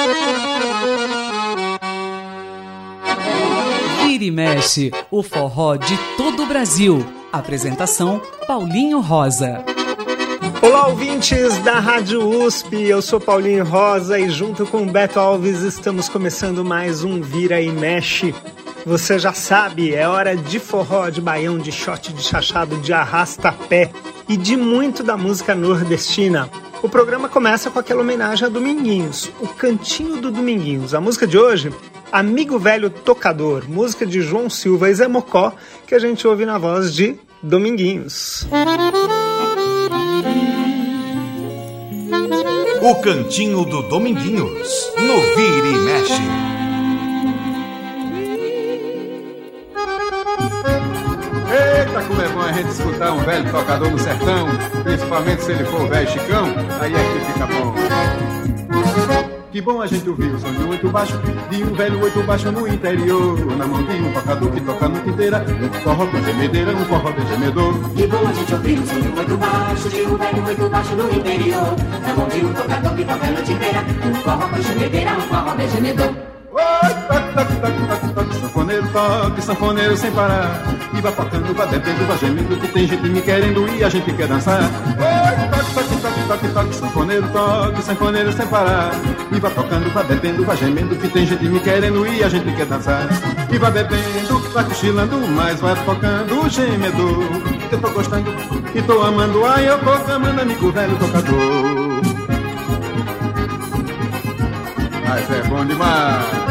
Vira e mexe, o forró de todo o Brasil. Apresentação Paulinho Rosa. Olá, ouvintes da Rádio USP, eu sou Paulinho Rosa e junto com Beto Alves estamos começando mais um Vira e Mexe. Você já sabe, é hora de forró, de baião, de shot, de chachado, de arrasta-pé e de muito da música nordestina. O programa começa com aquela homenagem a Dominguinhos, o Cantinho do Dominguinhos. A música de hoje, Amigo Velho Tocador, música de João Silva e Zé Mocó, que a gente ouve na voz de Dominguinhos. O Cantinho do Dominguinhos, no Vira e Mexe. Eita, como é bom a gente escutar um velho tocador no sertão, principalmente se ele for o velho Chicão, aí é que fica bom. Que bom a gente ouvir o som de um oito baixo, de um velho oito baixo no interior, na mão de um tocador que toca a noite inteira, um forró com gemedeira, um forró de gemedor. Que bom a gente ouvir o som de um oito baixo, de um velho oito baixo no interior, na mão de um tocador que toca a noite inteira, um forró com gemedeira, um forró de gemedor. Oi, toque, toque, toque, toque, toque, sanfoneiro sem parar. E vai tocando, vai bebendo, vai gemendo, que tem gente me querendo e a gente quer dançar. Oi, toque, toque, toque, toque, toque, sanfoneiro sem parar. E vai tocando, vai bebendo, vai gemendo, que tem gente me querendo e a gente quer dançar. E vai bebendo, vai cochilando, mas vai tocando o gemedor. Que eu tô gostando e tô amando, ai eu tô amando, amigo velho tocador. Mas é bom demais.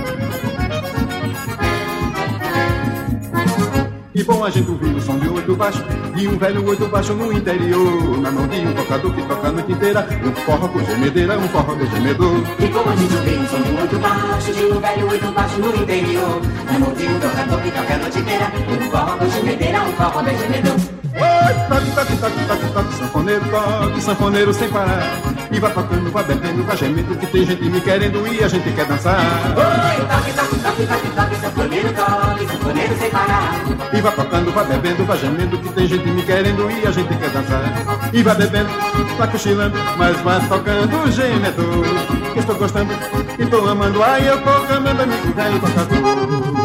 E bom a gente ouvir o som de oito baixo, de um velho oito baixo no interior, na mão de um tocador que toca a noite inteira, um forró com gemedeira, um forró de gemedor. E bom a gente ouvir o som de um oito baixo, de um velho oito baixo no interior, na mão de um tocador que toca a noite inteira, um forró com gemedeira, um forró de gemedor. Oi, toque, toque, toque, toque, toque, sanfoneiro sem parar. E vai tocando, vai bebendo, vai gemendo, que tem gente me querendo e a gente quer dançar. Oi, toque, toque, toque, toque, toque, sanfoneiro sem parar. E vai tocando, vai bebendo, vai gemendo, que tem gente me querendo e a gente quer dançar. E vai bebendo, vai cochilando, mas vai tocando o gemedor. Que estou gostando e tô amando, ai eu tô amando, amigo velho tocador.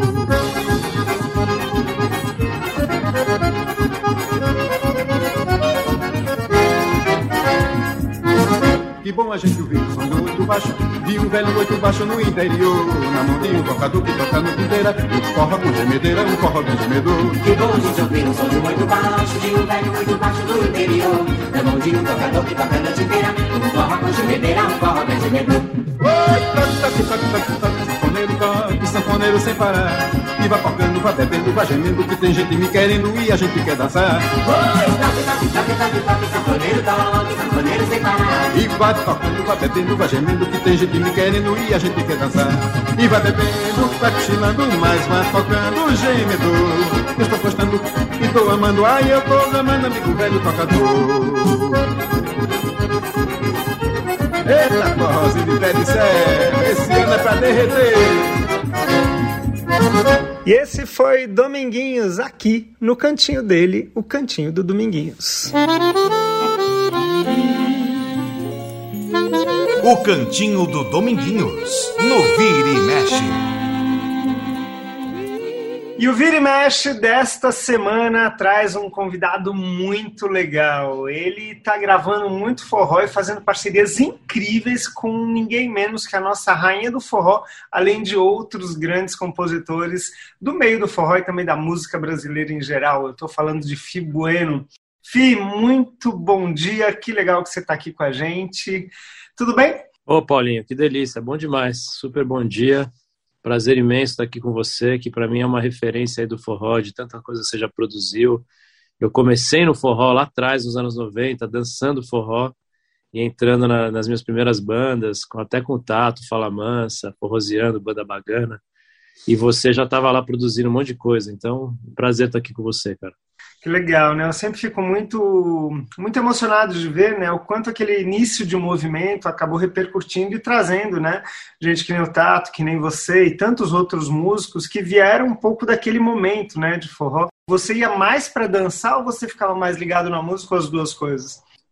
Que bom a gente ouvir o som do oito baixo, de um velho oito baixo no interior, na mão de um tocador que toca a noite inteira, um forró com gemedeira, um forró de gemedor. Que bom a gente ouvir o som de um oito baixo, de um velho oito baixo no interior, na mão de um tocador que toca a noite inteira, um forró com gemedeira, um forró de gemedor. Oi, toque, toque, toque, toque, toque, sanfoneiro sem parar. E vai tocando, vai bebendo, vai gemendo, que tem gente me querendo e a gente quer dançar. Oi, toque, toque, toque, toque, toque, sanfoneiro sem parar. E vai tocando, vai bebendo, vai gemendo, que tem gente me querendo e a gente quer dançar. E vai bebendo, vai cochilando, mas vai tocando o gemedor. Eu estou gostando e tô amando, ai eu tô amando, amigo velho tocador. Eita, forrozinho de pé de serra, esse ano é pra derreter. E esse foi Dominguinhos, aqui no cantinho dele, o Cantinho do Dominguinhos. O Cantinho do Dominguinhos, no Vira e Mexe. E o Vira e Mexe desta semana traz um convidado muito legal. Ele está gravando muito forró e fazendo parcerias incríveis com ninguém menos que a nossa rainha do forró, além de outros grandes compositores do meio do forró e também da música brasileira em geral. Eu estou falando de Fi Bueno. Fi, muito bom dia, que legal que você está aqui com a gente. Tudo bem? Ô, Paulinho, que delícia, bom demais, super bom dia. Prazer imenso estar aqui com você, que para mim é uma referência aí do forró, de tanta coisa que você já produziu. Eu comecei no forró lá atrás, nos anos 90, dançando forró e entrando nas minhas primeiras bandas, até com o Tato, Fala Mansa, Forrozeando, Banda Bagana. E você já estava lá produzindo um monte de coisa, então prazer estar aqui com você, cara. Que legal, né? Eu sempre fico muito emocionado de ver, né, o quanto aquele início de um movimento acabou repercutindo e trazendo, né, gente que nem o Tato, que nem você e tantos outros músicos que vieram um pouco daquele momento, né, de forró. Você ia mais para dançar ou você ficava mais ligado na música ou as duas coisas?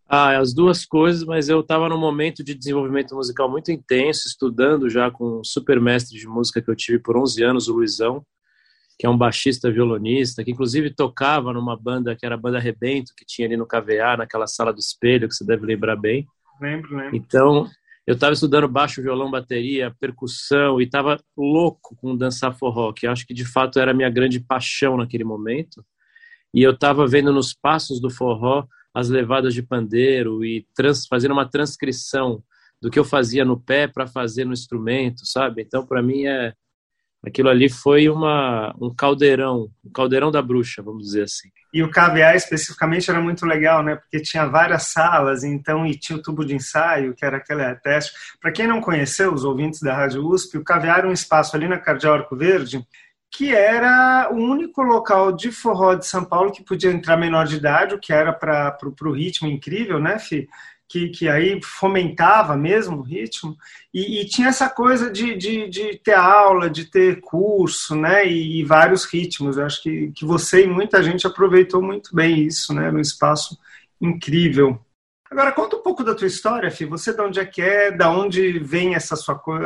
As duas coisas, mas eu estava num momento de desenvolvimento musical muito intenso, estudando já com um super mestre de música que eu tive por 11 anos, o Luizão, que é um baixista violonista, que inclusive tocava numa banda que era a Banda Rebento, que tinha ali no KVA, naquela sala do espelho, que você deve lembrar bem. Lembro. Então, eu estava estudando baixo, violão, bateria, percussão, e estava louco com dançar forró, que acho que de fato era a minha grande paixão naquele momento. E eu estava vendo nos passos do forró as levadas de pandeiro e fazendo uma transcrição do que eu fazia no pé para fazer no instrumento, sabe? Então, para mim, aquilo ali foi um caldeirão da bruxa, vamos dizer assim. E o KVA especificamente era muito legal, né? Porque tinha várias salas, então, e tinha o tubo de ensaio, que era aquele teste. Para quem não conheceu, os ouvintes da Rádio USP, o KVA era um espaço ali na Cardeal Arco Verde, que era o único local de forró de São Paulo que podia entrar menor de idade, o que era para o ritmo incrível, né, Fih? Que aí fomentava mesmo o ritmo, e tinha essa coisa de ter aula, de ter curso, né, e vários ritmos. Eu acho que você e muita gente aproveitou muito bem isso, né, num espaço incrível. Agora, conta um pouco da tua história, Fih. Você de onde é, da onde vem essa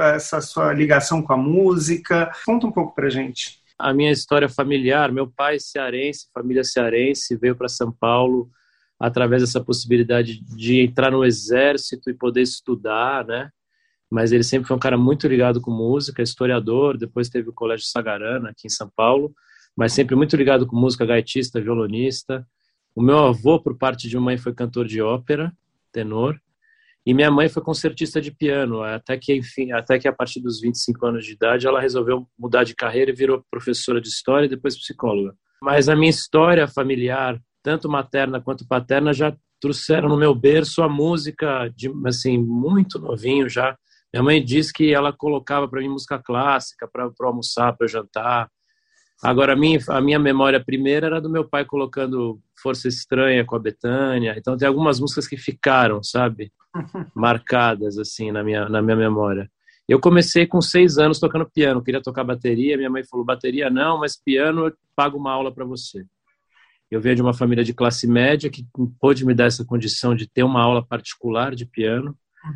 sua ligação com a música? Conta um pouco pra gente. A minha história familiar, meu pai cearense, família cearense, veio para São Paulo através dessa possibilidade de entrar no exército e poder estudar, né? Mas ele sempre foi um cara muito ligado com música, historiador, depois teve o Colégio Sagarana aqui em São Paulo, mas sempre muito ligado com música, gaitista, violonista. O meu avô, por parte de mãe, foi cantor de ópera, tenor, e minha mãe foi concertista de piano, até que a partir dos 25 anos de idade ela resolveu mudar de carreira e virou professora de história e depois psicóloga. Mas a minha história familiar, tanto materna quanto paterna, já trouxeram no meu berço a música, assim, muito novinho já. Minha mãe diz que ela colocava para mim música clássica, para almoçar, para jantar. Agora, a minha memória primeira era do meu pai colocando Força Estranha com a Bethânia. Então, tem algumas músicas que ficaram, sabe? Marcadas, assim, na minha memória. Eu comecei com 6 anos tocando piano. Queria tocar bateria. Minha mãe falou, bateria não, mas piano eu pago uma aula para você. Eu venho de uma família de classe média que pôde me dar essa condição de ter uma aula particular de piano.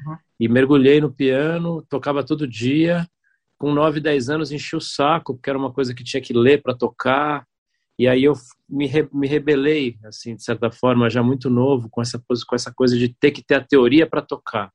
E mergulhei no piano, tocava todo dia. Com 9, 10 anos enchi o saco, porque era uma coisa que tinha que ler para tocar. E aí eu me rebelei, assim, de certa forma, já muito novo, com essa coisa de ter que ter a teoria para tocar.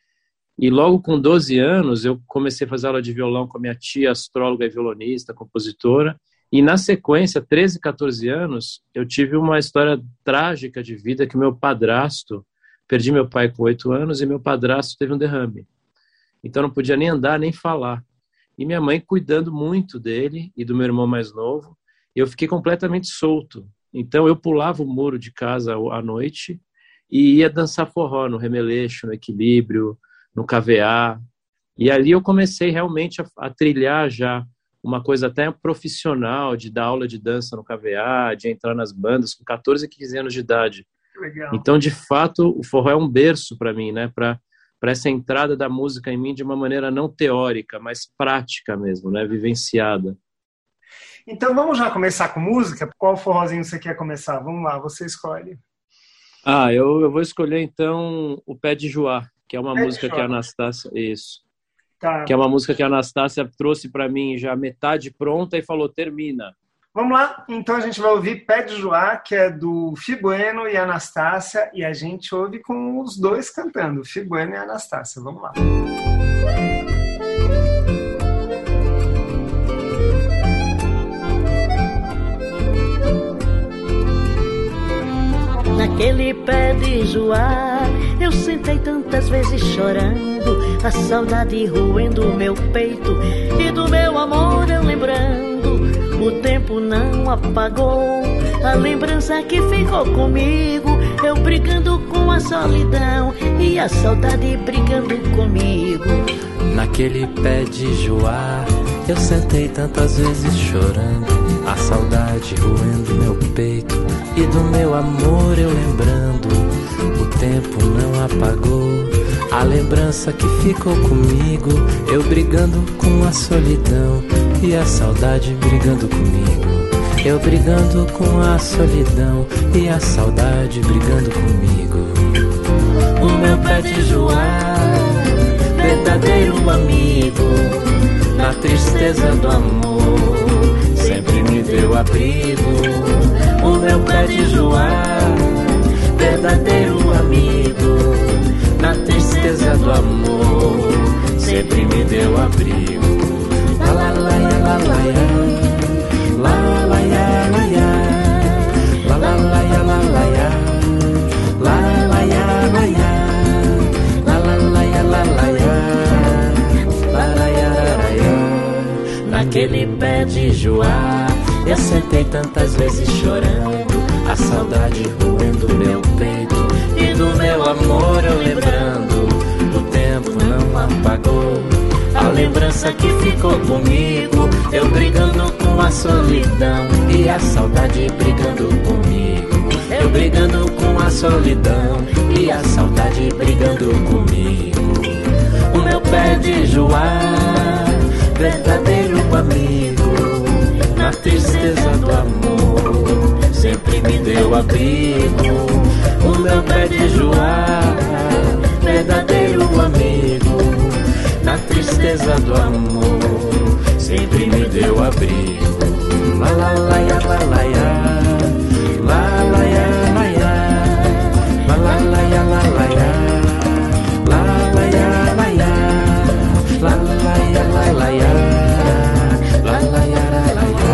E logo com 12 anos eu comecei a fazer aula de violão com a minha tia, astróloga e violonista, compositora. E na sequência, 13, 14 anos, eu tive uma história trágica de vida que meu padrasto, perdi meu pai com 8 anos e meu padrasto teve um derrame. Então não podia nem andar, nem falar. E minha mãe cuidando muito dele e do meu irmão mais novo, eu fiquei completamente solto. Então eu pulava o muro de casa à noite e ia dançar forró no Remeleixo, no Equilíbrio, no KVA. E ali eu comecei realmente a trilhar já uma coisa até profissional, de dar aula de dança no KVA, de entrar nas bandas com 14, 15 anos de idade. Legal. Então, de fato, o forró é um berço para mim, né? Para essa entrada da música em mim de uma maneira não teórica, mas prática mesmo, né? Vivenciada. Então vamos já começar com música? Qual forrozinho você quer começar? Vamos lá, você escolhe. Eu vou escolher então o Pé de Joá, que é uma música que a Anastácia... Isso. Tá. Que é uma música que a Anastácia trouxe para mim já metade pronta e falou, termina. Vamos lá, então a gente vai ouvir Pé de Joá, que é do Fih Bueno e Anastácia, e a gente ouve com os dois cantando, Fih Bueno e Anastácia. Vamos lá. Naquele pé de Joá, eu sentei tantas vezes chorando, a saudade roendo o meu peito e do meu amor eu lembrando. O tempo não apagou a lembrança que ficou comigo, eu brigando com a solidão e a saudade brigando comigo. Naquele pé de Joá, eu sentei tantas vezes chorando, a saudade roendo meu peito e do meu amor eu lembrando. O tempo não apagou a lembrança que ficou comigo, eu brigando com a solidão e a saudade brigando comigo. Eu brigando com a solidão e a saudade brigando comigo. pé de joá, verdadeiro amigo, na tristeza do amor, sempre me deu abrigo. O meu pé de joá, verdadeiro amigo, na tristeza do amor, sempre me deu abrigo. La la la ya, la la ya, la la ya, la ya, la la la ya, la la ya, la la ya, la ya, la la la ya, la la ya, la la ya, la ya. Naquele pé de joá, eu sentei tantas vezes chorando, a saudade roendo meu peito, e do meu amor eu lembrando, o tempo não apagou a lembrança que ficou comigo, eu brigando com a solidão e a saudade brigando comigo, eu brigando com a solidão e a saudade brigando comigo. O meu pé de joá, verdadeiro amigo, na tristeza do amor, sempre me deu abrigo. O meu pé de joá, verdadeiro amigo, na tristeza do amor, sempre me deu abrigo. La la la ya, la la ya, la la ya, la ya, la la la ya, la la ya, la la ya, la ya, la la ya, la la ya, la la ya, la la ya.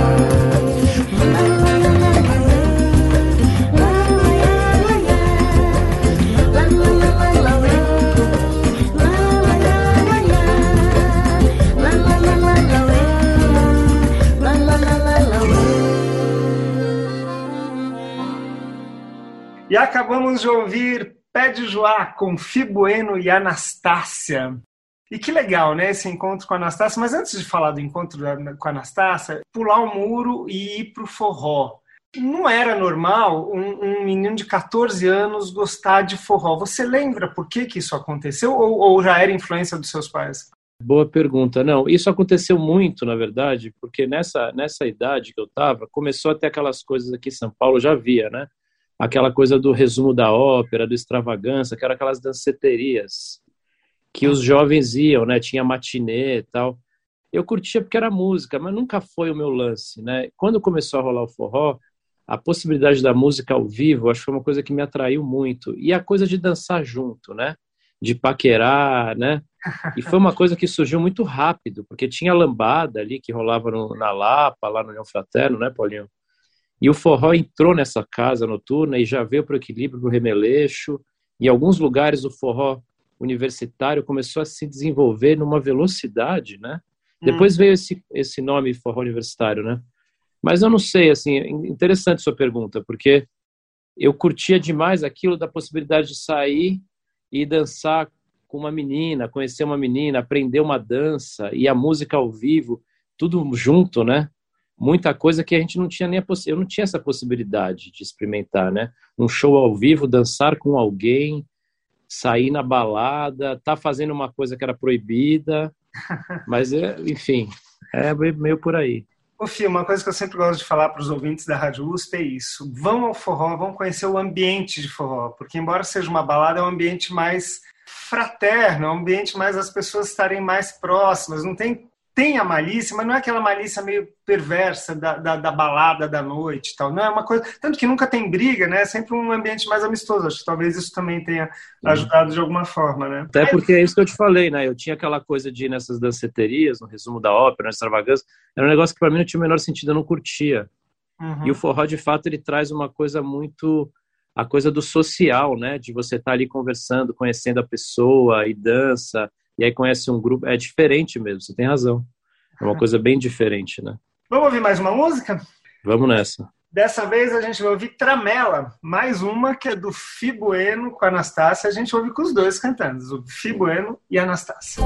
E acabamos de ouvir Pé de Joá com Fi Bueno e Anastácia. E que legal, né, esse encontro com a Anastácia. Mas antes de falar do encontro com a Anastácia, pular o muro e ir pro forró. Não era normal um menino de 14 anos gostar de forró. Você lembra por que isso aconteceu ou já era influência dos seus pais? Boa pergunta. Não, isso aconteceu muito, na verdade, porque nessa idade que eu estava, começou a ter aquelas coisas aqui em São Paulo, já via, né? Aquela coisa do resumo da ópera, do extravagância, que eram aquelas danceterias que os jovens iam, né? Tinha matinê e tal. Eu curtia porque era música, mas nunca foi o meu lance, né? Quando começou a rolar o forró, a possibilidade da música ao vivo, acho que foi uma coisa que me atraiu muito. E a coisa de dançar junto, né? De paquerar, né? E foi uma coisa que surgiu muito rápido, porque tinha lambada ali que rolava na Lapa, lá no União Fraterno, né, Paulinho? E o forró entrou nessa casa noturna e já veio para o equilíbrio, para o remeleixo. Em alguns lugares o forró universitário começou a se desenvolver numa velocidade, né? Depois veio esse nome forró universitário, né? Mas eu não sei, assim, interessante sua pergunta, porque eu curtia demais aquilo da possibilidade de sair e dançar com uma menina, conhecer uma menina, aprender uma dança e a música ao vivo, tudo junto, né? Muita coisa que a gente não tinha eu não tinha essa possibilidade de experimentar, né? Um show ao vivo, dançar com alguém, sair na balada, tá fazendo uma coisa que era proibida, mas enfim, é meio por aí. Ô Fih, uma coisa que eu sempre gosto de falar para os ouvintes da Rádio USP é isso: vão ao forró, vão conhecer o ambiente de forró, porque embora seja uma balada, é um ambiente mais fraterno, é um ambiente mais as pessoas estarem mais próximas, não tem a malícia, mas não é aquela malícia meio perversa da balada da noite e tal. Não é uma coisa... Tanto que nunca tem briga, né? É sempre um ambiente mais amistoso. Acho que talvez isso também tenha ajudado de alguma forma, né? Até porque é isso que eu te falei, né? Eu tinha aquela coisa de ir nessas danceterias, no resumo da ópera, na extravagância. Era um negócio que para mim não tinha o menor sentido, eu não curtia. E o forró, de fato, ele traz uma coisa muito... A coisa do social, né? De você estar ali conversando, conhecendo a pessoa e dança... E aí conhece um grupo, é diferente mesmo, você tem razão. É uma coisa bem diferente, né? Vamos ouvir mais uma música? Vamos nessa. Dessa vez a gente vai ouvir Tramela, mais uma que é do Fi Bueno com a Anastácia. A gente ouve com os dois cantando, o Fi Bueno e a Anastácia.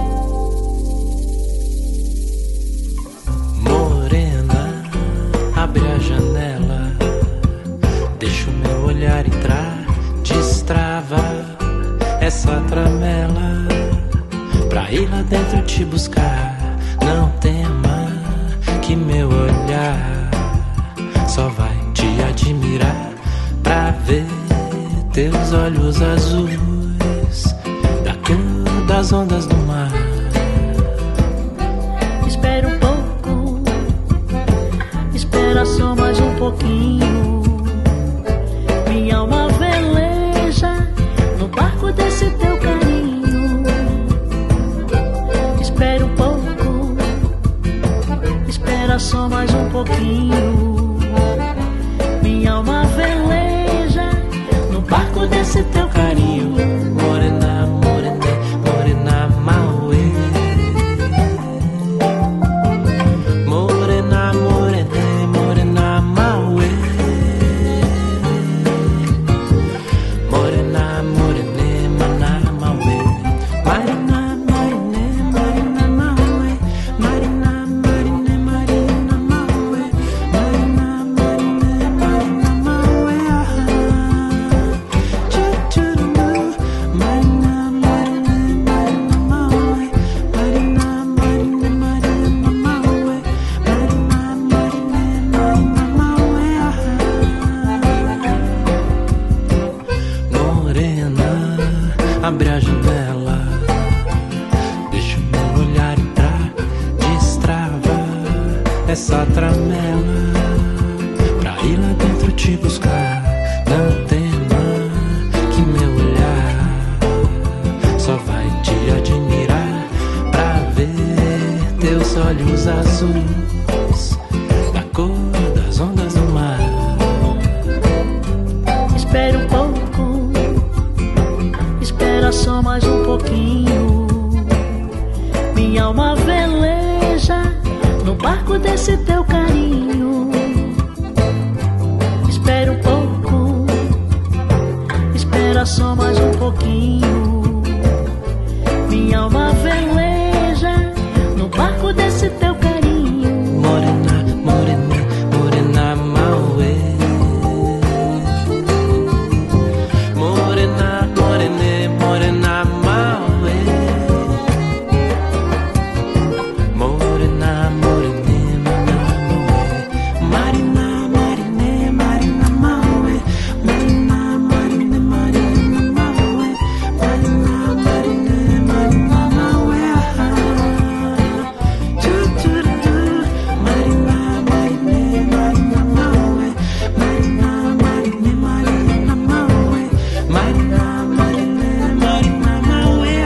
Morena, abre a janela, deixa o meu olhar entrar, destrava essa tramela. Pra ir lá dentro te buscar, não tema que meu olhar só vai te admirar. Pra ver teus olhos azuis das ondas do mar. Espera um pouco, espera só mais um pouquinho. Minha alma veleja no barco desse teu carinho. Espera um pouco, espera só mais um pouquinho. Minha alma veleja no barco desse teu carinho. Morena, morena, morena, mauê. Morena, morena, morena, mauê. Morena, morena, maná, mauê. Marina, marina, marina, mauê. Marina, marina, marina, mauê. Marina, marina, marina, mauê. Tchururu. Marina, marina, marina, mauê. Marina, marina, marina, mauê. Marina, marina, marina, mauê. Morena, abre a janela, deixa o meu olhar entrar, destrava essa tramela, pra ir lá dentro te buscar. Não tema que meu olhar só vai te admirar, pra ver teus olhos azuis, da cor das ondas do mar. Espera um pouco, espera só mais um pouquinho. Minha alma veleja no barco desse teu carinho. Espera um pouco, espera só mais um pouquinho. Minha alma veleja no barco desse teu carinho. Morena, morena, morena, mauê. Morena, morena, morena, mauê. Morena, morena, mauê. Marina, marina, marina, mauê. Marina, marina, marina, mauê. Marina, marina, marina, mauê. Tchururu. Marina, marina, marina, mauê. Marina, marina, marina, mauê. Marina, marina, marina, mauê.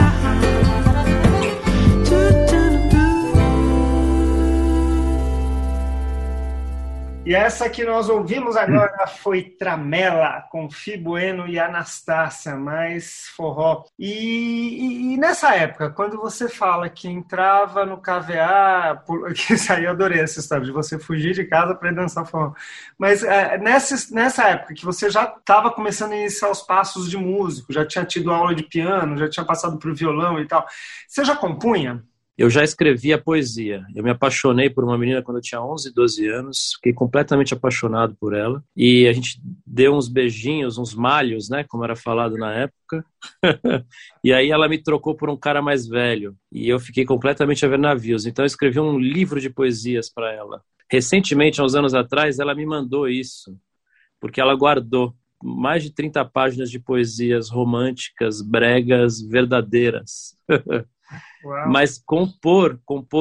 Tchururu. E essa que nós ouvimos agora foi Tramela, com Fi Bueno e Anastácia, mais forró. E nessa época, quando você fala que entrava no KVA, isso aí eu adorei essa história, de você fugir de casa para ir dançar forró. Mas nessa época que você já estava começando a iniciar os passos de músico, já tinha tido aula de piano, já tinha passado para o violão e tal, você já compunha? Eu já escrevia poesia. Eu me apaixonei por uma menina quando eu tinha 11, 12 anos. Fiquei completamente apaixonado por ela. E a gente deu uns beijinhos, uns malhos, né? Como era falado na época. E aí ela me trocou por um cara mais velho. E eu fiquei completamente a ver navios. Então eu escrevi um livro de poesias para ela. Recentemente, há uns anos atrás, ela me mandou isso. Porque ela guardou mais de 30 páginas de poesias românticas, bregas, verdadeiras. Uau. Mas compor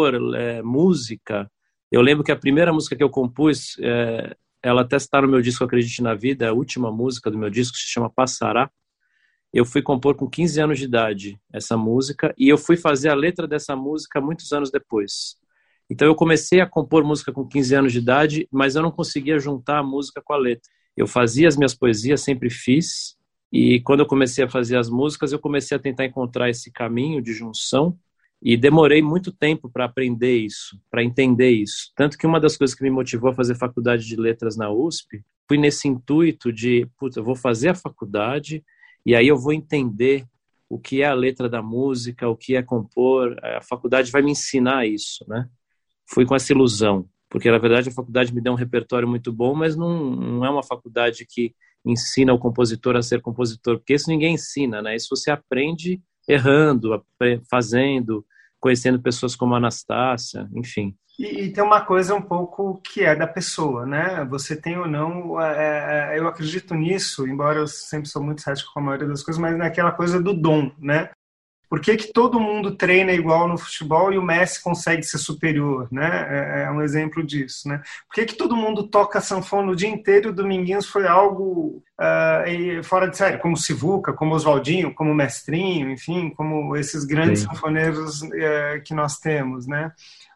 música, eu lembro que a primeira música que eu compus, ela até está no meu disco Acredite na Vida, é a última música do meu disco, que se chama Passará. Eu fui compor com 15 anos de idade essa música, e eu fui fazer a letra dessa música muitos anos depois. Então eu comecei a compor música com 15 anos de idade, mas eu não conseguia juntar a música com a letra. Eu fazia as minhas poesias, sempre fiz, e quando eu comecei a fazer as músicas, eu comecei a tentar encontrar esse caminho de junção, e demorei muito tempo para aprender isso, para entender isso. Tanto que uma das coisas que me motivou a fazer faculdade de letras na USP, fui nesse intuito de, eu vou fazer a faculdade, e aí eu vou entender o que é a letra da música, o que é compor, a faculdade vai me ensinar isso, né? Fui com essa ilusão, porque na verdade a faculdade me deu um repertório muito bom, mas não é uma faculdade que ensina o compositor a ser compositor, porque isso ninguém ensina, né? Isso você aprende errando, fazendo, conhecendo pessoas como a Anastácia, enfim. E tem uma coisa um pouco que é da pessoa, né? Você tem ou não, eu acredito nisso, embora eu sempre sou muito cético com a maioria das coisas, mas naquela coisa do dom, né? Por que todo mundo treina igual no futebol e o Messi consegue ser superior, né? É um exemplo disso, né? Por que todo mundo toca sanfona o dia inteiro e o Dominguinhos foi algo fora de série, como Sivuca, como Oswaldinho, como Mestrinho, enfim, como esses grandes sanfoneiros que nós temos, né?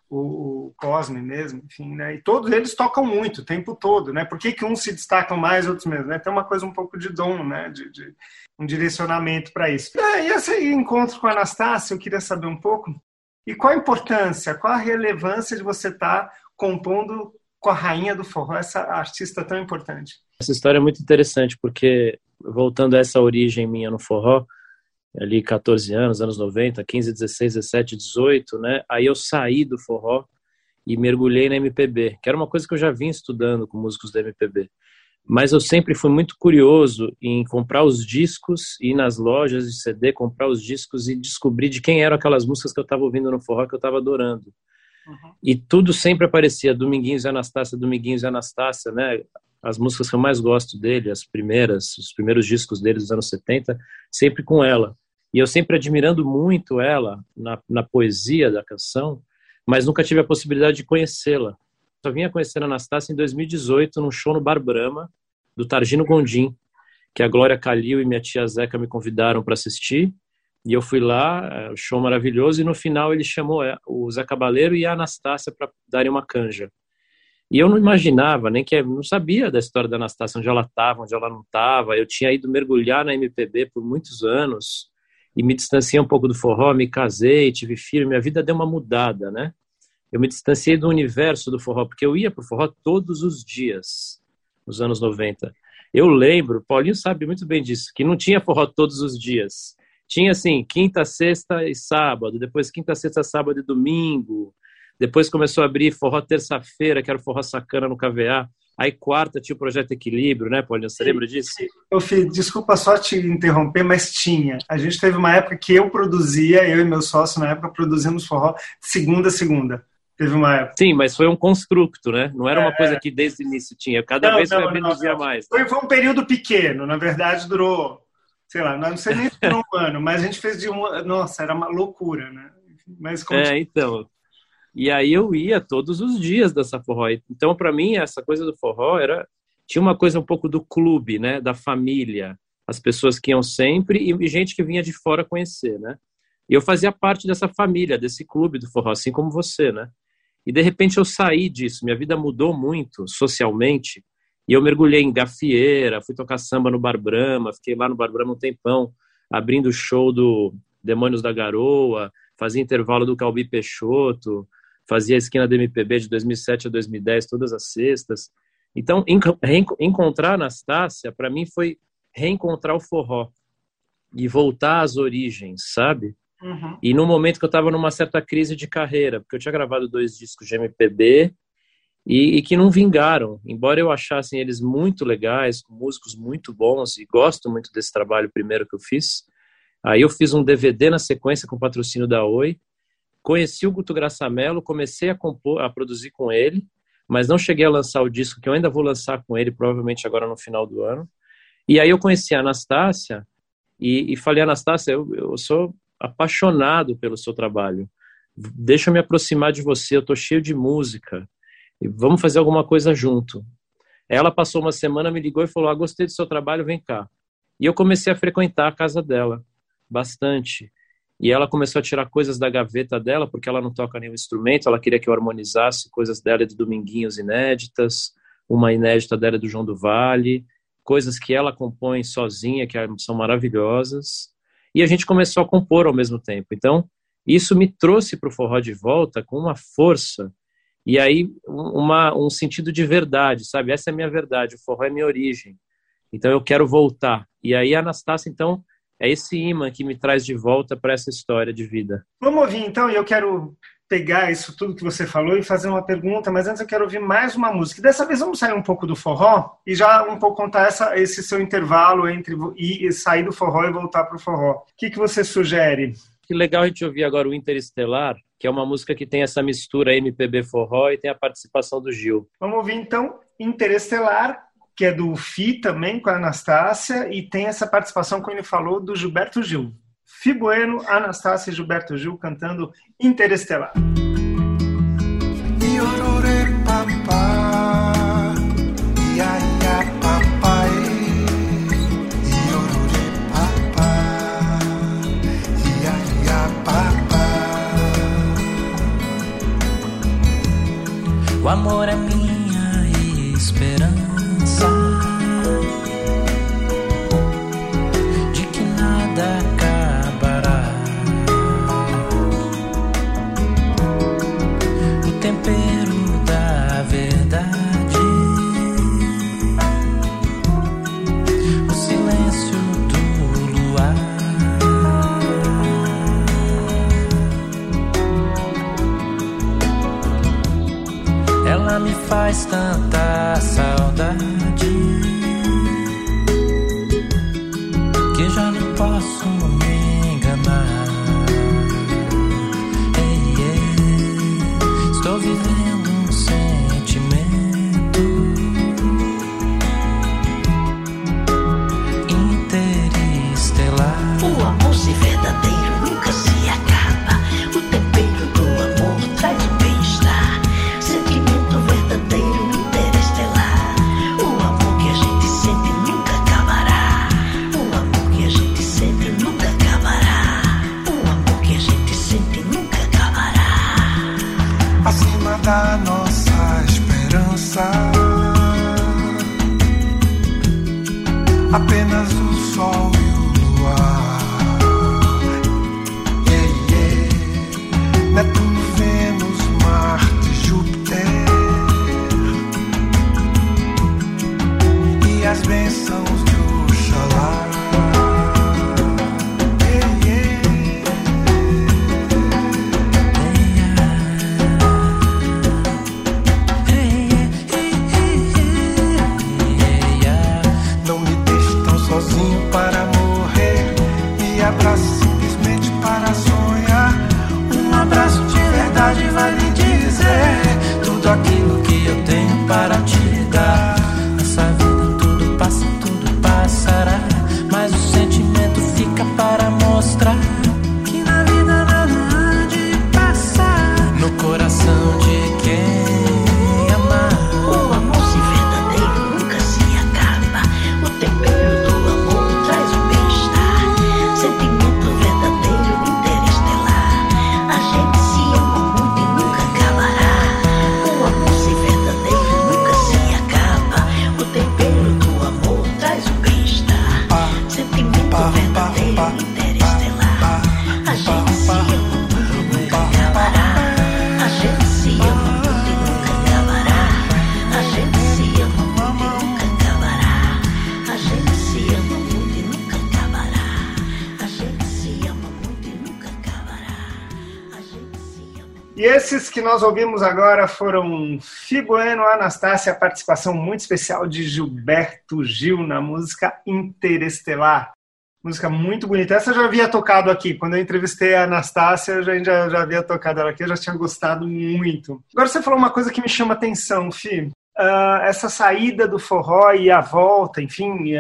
O Cosme mesmo, enfim, né? E todos eles tocam muito o tempo todo, né? Por que uns se destacam mais, outros menos, né? Tem uma coisa um pouco de dom, né? De um direcionamento para isso. E esse encontro com a Anastácia, eu queria saber um pouco, e qual a importância, qual a relevância de você estar compondo com a rainha do forró, essa artista tão importante? Essa história é muito interessante, porque voltando a essa origem minha no forró, ali 14 anos, anos 90, 15, 16, 17, 18, né? Aí eu saí do forró e mergulhei na MPB, que era uma coisa que eu já vinha estudando com músicos da MPB. Mas eu sempre fui muito curioso em comprar os discos, ir nas lojas de CD, comprar os discos e descobrir de quem eram aquelas músicas que eu estava ouvindo no forró que eu estava adorando. Uhum. E tudo sempre aparecia, Dominguinhos e Anastácia, né? As músicas que eu mais gosto dele, os primeiros discos dele dos anos 70, sempre com ela. E eu sempre admirando muito ela na poesia da canção, mas nunca tive a possibilidade de conhecê-la. Só vinha conhecer a Anastácia em 2018, num show no Bar Brahma, do Targino Gondim, que a Glória Calil e minha tia Zeca me convidaram para assistir, e eu fui lá, show maravilhoso, e no final ele chamou o Zé Cabaleiro e a Anastácia para darem uma canja. E eu não imaginava, não sabia da história da Anastácia, onde ela estava, onde ela não estava. Eu tinha ido mergulhar na MPB por muitos anos, e me distanciei um pouco do forró, me casei, tive filho, minha vida deu uma mudada, né? Eu me distanciei do universo do forró, porque eu ia pro forró todos os dias, nos anos 90. Eu lembro, Paulinho sabe muito bem disso, que não tinha forró todos os dias. Tinha, assim, quinta, sexta e sábado, depois quinta, sexta, sábado e domingo. Depois começou a abrir forró terça-feira, que era o forró sacana no KVA. Aí quarta tinha o Projeto Equilíbrio, né, Paulinho? Você lembra disso? Eu fiz, desculpa só te interromper, mas tinha. A gente teve uma época que eu e meu sócio na época produzimos forró segunda a segunda. Teve uma época. Sim, mas foi um construto, né? Não era uma coisa que desde o início tinha. Cada vez foi abrindo um dia mais. Foi um período pequeno, na verdade durou, sei lá, não sei nem se durou um ano, mas a gente fez nossa, era uma loucura, né? Mas então. E aí eu ia todos os dias dessa forró. Então, para mim, essa coisa do forró tinha uma coisa um pouco do clube, né? Da família. As pessoas que iam sempre e gente que vinha de fora conhecer, né? E eu fazia parte dessa família, desse clube do forró, assim como você, né? E de repente eu saí disso, minha vida mudou muito socialmente, e eu mergulhei em gafieira, fui tocar samba no Bar Brahma, fiquei lá no Bar Brahma um tempão, abrindo o show do Demônios da Garoa, fazia intervalo do Calbi Peixoto, fazia a esquina da MPB de 2007 a 2010, todas as sextas. Então, encontrar a Anastácia, para mim, foi reencontrar o forró e voltar às origens, sabe? Uhum. E no momento que eu estava numa certa crise de carreira, porque eu tinha gravado 2 discos de MPB e que não vingaram, embora eu achasse eles muito legais, com músicos muito bons, e gosto muito desse trabalho primeiro que eu fiz. Aí eu fiz um DVD na sequência com patrocínio da Oi, conheci o Guto Graçamelo, comecei a produzir com ele, mas não cheguei a lançar o disco, que eu ainda vou lançar com ele, provavelmente agora no final do ano. E aí eu conheci a Anastácia e falei, Anastácia, eu sou apaixonado pelo seu trabalho, deixa eu me aproximar de você, eu tô cheio de música e vamos fazer alguma coisa junto. Ela passou uma semana, me ligou e falou, gostei do seu trabalho, vem cá. E eu comecei a frequentar a casa dela bastante, e ela começou a tirar coisas da gaveta dela, porque ela não toca nenhum instrumento, ela queria que eu harmonizasse coisas dela de Dominguinhos inéditas, uma inédita dela do João do Vale, coisas que ela compõe sozinha, que são maravilhosas. E a gente começou a compor ao mesmo tempo. Então, isso me trouxe para o forró de volta com uma força e aí um sentido de verdade, sabe? Essa é a minha verdade, o forró é minha origem. Então, eu quero voltar. E aí, a Anastácia, então, é esse imã que me traz de volta para essa história de vida. Vamos ouvir, então, e eu quero pegar isso tudo que você falou e fazer uma pergunta, mas antes eu quero ouvir mais uma música. Dessa vez vamos sair um pouco do forró e já um pouco contar esse seu intervalo entre sair do forró e voltar para o forró. O que você sugere? Que legal a gente ouvir agora o Interestelar, que é uma música que tem essa mistura MPB forró e tem a participação do Gil. Vamos ouvir então Interestelar, que é do Fi também, com a Anastácia, e tem essa participação, como ele falou, do Gilberto Gil. Fi Bueno, Anastácia e Gilberto Gil cantando Interestelar. O amor é minha esperança de que nada acabará. O tempero da verdade, o silêncio do luar. Ela me faz tanta saudade que já não posso me enganar. Ei, ei, estou vivendo um sentimento interestelar. O amor se verdadeiro nunca se acaba. O tempero do amor traz o bem-estar. Sentimento verdadeiro interestelar. O amor que a gente sente nunca acabará. O amor que a gente sente nunca acabará. O amor que a gente sente nunca acabará. Acima da nossa esperança, apenas o sol e o luar. Yeah, yeah. Netuno, Vênus, Marte, Júpiter e as bênçãos de Oxalá. Yeah, yeah. Não me deixe tão sozinho para morrer. Me abrace simplesmente para sonhar. Um abraço de verdade vai lhe dizer Tudo aquilo que eu tenho para te dar. Nessa vida tudo passa, tudo passará, mas o sentimento fica para mostrar que na vida nada há de passar no coração de quem amar. O amor se verdadeiro nunca se acaba. O tempero do amor traz o bem-estar. Sentimento verdadeiro interestelar. A gente se ama muito e nunca acabará. O amor se verdadeiro nunca se acaba. O tempero do amor traz o bem-estar. Sentimento verdadeiro interestelar. A gente se ama muito e nunca acabará. A gente se ama muito e nunca acabará. A gente se ama muito e nunca acabará. A gente se ama muito e nunca acabará. A gente se ama muito e nunca acabará. A gente se ama. E esses que nós ouvimos agora foram Fi Bueno, Anastácia, a participação muito especial de Gilberto Gil na música Interestelar. Música muito bonita. Essa eu já havia tocado aqui. Quando eu entrevistei a Anastácia, eu já havia tocado ela aqui, eu já tinha gostado muito. Agora você falou uma coisa que me chama atenção, Fi. Essa saída do forró e a volta, enfim,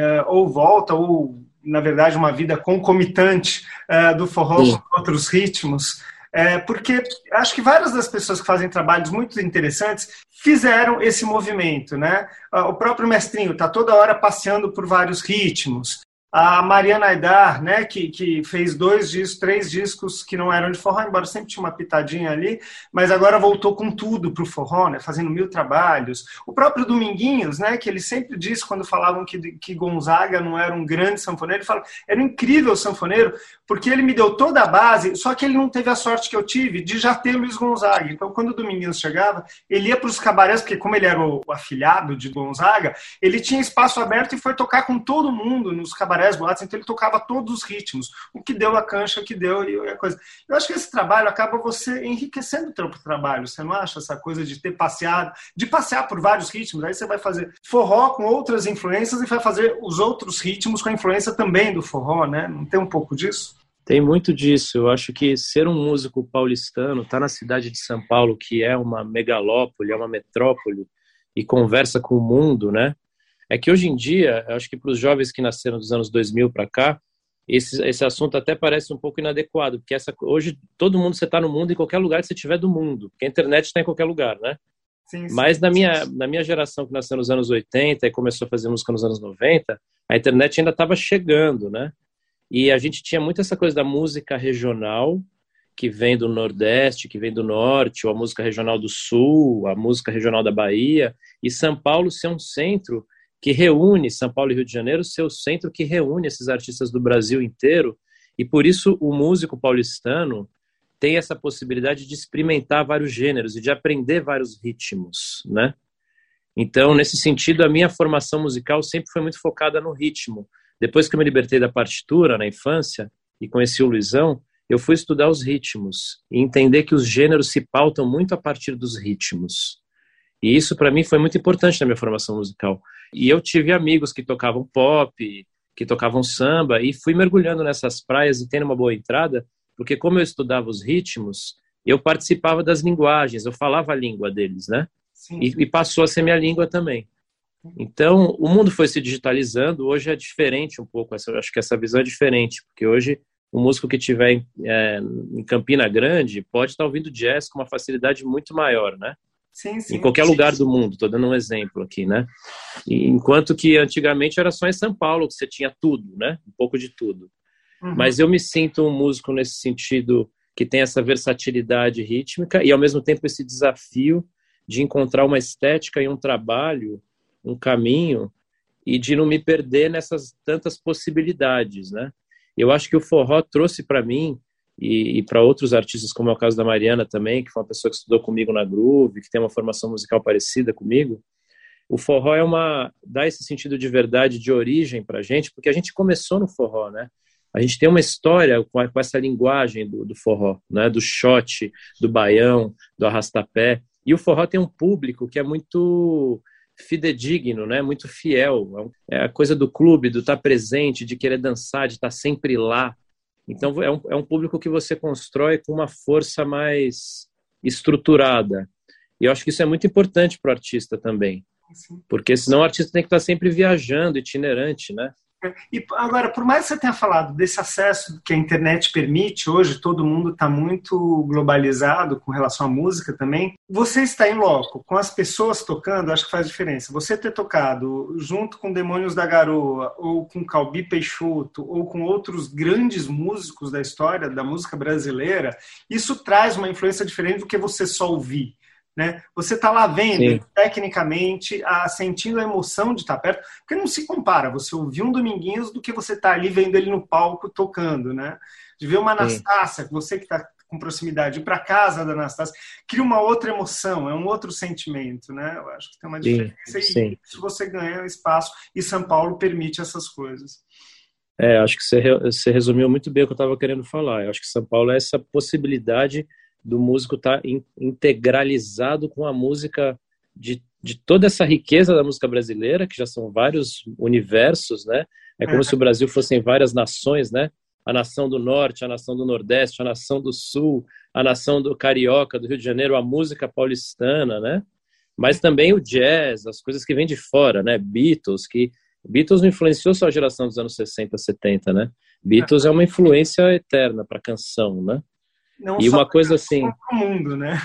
ou na verdade, uma vida concomitante do forró com outros ritmos. Porque acho que várias das pessoas que fazem trabalhos muito interessantes fizeram esse movimento, né? O próprio Mestrinho está toda hora passeando por vários ritmos. A Mariana Aidar, né, que fez 3 discos que não eram de forró, embora sempre tinha uma pitadinha ali, mas agora voltou com tudo pro forró, né, fazendo 1000 trabalhos. O próprio Dominguinhos, né, que ele sempre disse quando falavam que Gonzaga não era um grande sanfoneiro, ele fala, era um incrível sanfoneiro, porque ele me deu toda a base, só que ele não teve a sorte que eu tive de já ter Luiz Gonzaga. Então, quando o Dominguinhos chegava, ele ia para os cabarés, porque como ele era o afilhado de Gonzaga, ele tinha espaço aberto e foi tocar com todo mundo nos cabarés, boates, então ele tocava todos os ritmos, o que deu a cancha, o que deu e a coisa. Eu acho que esse trabalho acaba você enriquecendo o teu trabalho, você não acha essa coisa de ter passeado, de passear por vários ritmos, aí você vai fazer forró com outras influências e vai fazer os outros ritmos com a influência também do forró, né? Não tem um pouco disso? Tem muito disso. Eu acho que ser um músico paulistano, estar na cidade de São Paulo, que é uma megalópole, é uma metrópole, e conversa com o mundo, né? É que hoje em dia, eu acho que para os jovens que nasceram dos anos 2000 para cá, esse assunto até parece um pouco inadequado, porque hoje todo mundo, você está no mundo, em qualquer lugar que você estiver do mundo, porque a internet está em qualquer lugar, né? Sim, sim. Mas na minha geração, que nasceu nos anos 80 e começou a fazer música nos anos 90, a internet ainda estava chegando, né? E a gente tinha muito essa coisa da música regional, que vem do Nordeste, que vem do Norte, ou a música regional do Sul, a música regional da Bahia, e São Paulo ser um centro que reúne, São Paulo e Rio de Janeiro, ser o centro que reúne esses artistas do Brasil inteiro, e por isso o músico paulistano tem essa possibilidade de experimentar vários gêneros e de aprender vários ritmos, né? Então, nesse sentido, a minha formação musical sempre foi muito focada no ritmo. Depois que eu me libertei da partitura na infância e conheci o Luizão, eu fui estudar os ritmos e entender que os gêneros se pautam muito a partir dos ritmos. E isso, para mim, foi muito importante na minha formação musical. E eu tive amigos que tocavam pop, que tocavam samba, e fui mergulhando nessas praias e tendo uma boa entrada, porque como eu estudava os ritmos, eu participava das linguagens, eu falava a língua deles, né? E passou a ser minha língua também. Então, o mundo foi se digitalizando, hoje é diferente um pouco, eu acho que essa visão é diferente, porque hoje o músico que estiver em Campina Grande pode estar ouvindo jazz com uma facilidade muito maior, né? Sim, em qualquer lugar do mundo, estou dando um exemplo aqui, né? Enquanto que antigamente era só em São Paulo que você tinha tudo, né? Um pouco de tudo. Mas eu me sinto um músico nesse sentido que tem essa versatilidade rítmica e ao mesmo tempo esse desafio de encontrar uma estética e um trabalho, um caminho, e de não me perder nessas tantas possibilidades, né? Eu acho que o forró trouxe para mim e para outros artistas, como é o caso da Mariana também, que foi uma pessoa que estudou comigo na Groove, que tem uma formação musical parecida comigo, o forró dá esse sentido de verdade, de origem pra gente, porque a gente começou no forró, né? A gente tem uma história com essa linguagem do forró, né? Do shot, do baião, do arrastapé, e o forró tem um público que é muito fidedigno, né? Muito fiel, é a coisa do clube, do estar presente, de querer dançar, de estar sempre lá. Então, é um público que você constrói com uma força mais estruturada. E eu acho que isso é muito importante para o artista também. Porque senão o artista tem que estar sempre viajando, itinerante, né? E agora, por mais que você tenha falado desse acesso que a internet permite, hoje todo mundo está muito globalizado com relação à música também, você está em loco, com as pessoas tocando, acho que faz diferença. Você ter tocado junto com Demônios da Garoa, ou com Calbi Peixoto, ou com outros grandes músicos da história da música brasileira, isso traz uma influência diferente do que você só ouvir. Né? Você está lá vendo, tecnicamente, sentindo a emoção de estar perto, porque não se compara você ouvir um Dominguinhos do que você estar ali vendo ele no palco tocando, né? De ver uma Anastácia, você que está com proximidade, ir para casa da Anastácia, cria uma outra emoção, é um outro sentimento, né? Eu acho que tem uma diferença e isso você ganha espaço e São Paulo permite essas coisas. Acho que você resumiu muito bem o que eu estava querendo falar. Eu acho que São Paulo é essa possibilidade do músico estar integralizado com a música de toda essa riqueza da música brasileira, que já são vários universos, né? É como se o Brasil fossem várias nações, né? A nação do Norte, a nação do Nordeste, a nação do Sul, a nação do Carioca, do Rio de Janeiro, a música paulistana, né? Mas também o jazz, as coisas que vêm de fora, né? Beatles não influenciou só a geração dos anos 60, 70, né? Beatles é uma influência eterna para a canção, né? Não e só uma coisa assim para o mundo, né?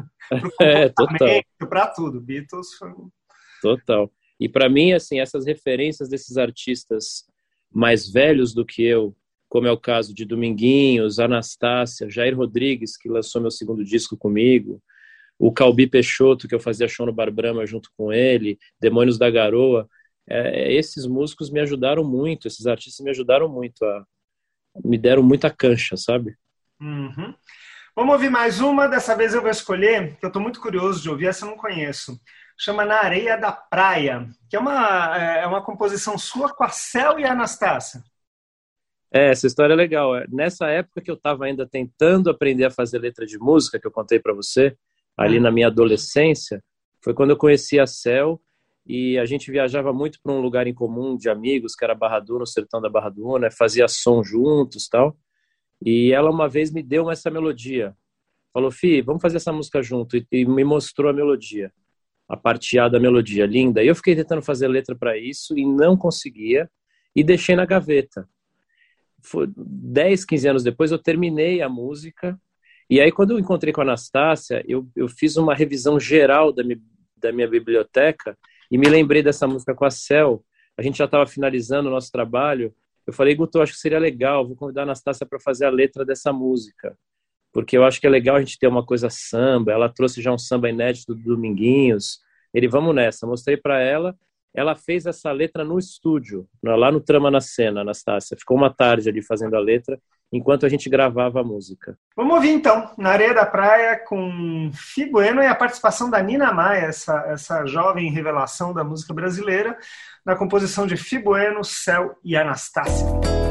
Total. Para tudo. Beatles foi... Total. E para mim, assim, essas referências desses artistas mais velhos do que eu, como é o caso de Dominguinhos, Anastácia, Jair Rodrigues, que lançou meu segundo disco comigo, o Calbi Peixoto, que eu fazia show no Bar Brahma junto com ele, Demônios da Garoa, esses músicos me ajudaram muito, esses artistas me ajudaram muito, me deram muita cancha, sabe? Vamos ouvir mais uma, dessa vez eu vou escolher, que eu estou muito curioso de ouvir, essa eu não conheço. Chama Na Areia da Praia, que é uma composição sua com a Cel e a Anastácia. Essa história é legal. Nessa época que eu estava ainda tentando aprender a fazer letra de música, que eu contei para você, ali na minha adolescência, foi quando eu conheci a Cel e a gente viajava muito para um lugar em comum de amigos, que era Barra Dura, no sertão da Barra Dura, fazia som juntos e tal. E ela uma vez me deu essa melodia. Falou, Fih, vamos fazer essa música junto. E me mostrou a melodia, a parte A da melodia, linda. E eu fiquei tentando fazer letra para isso e não conseguia. E deixei na gaveta. 10, 15 anos depois, eu terminei a música. E aí, quando eu encontrei com a Anastácia, eu fiz uma revisão geral da minha biblioteca e me lembrei dessa música com a Cel. A gente já estava finalizando o nosso trabalho. Eu falei, Guto, acho que seria legal, vou convidar a Anastácia para fazer a letra dessa música. Porque eu acho que é legal a gente ter uma coisa samba. Ela trouxe já um samba inédito do Dominguinhos. Vamos nessa. Mostrei para ela. Ela fez essa letra no estúdio, lá no Trama na Cena, Anastácia. Ficou uma tarde ali fazendo a letra, enquanto a gente gravava a música. Vamos ouvir então, Na Areia da Praia, com Fi Bueno e a participação da Nina Maia, essa jovem revelação da música brasileira, na composição de Fi Bueno, Cel e Anastácia.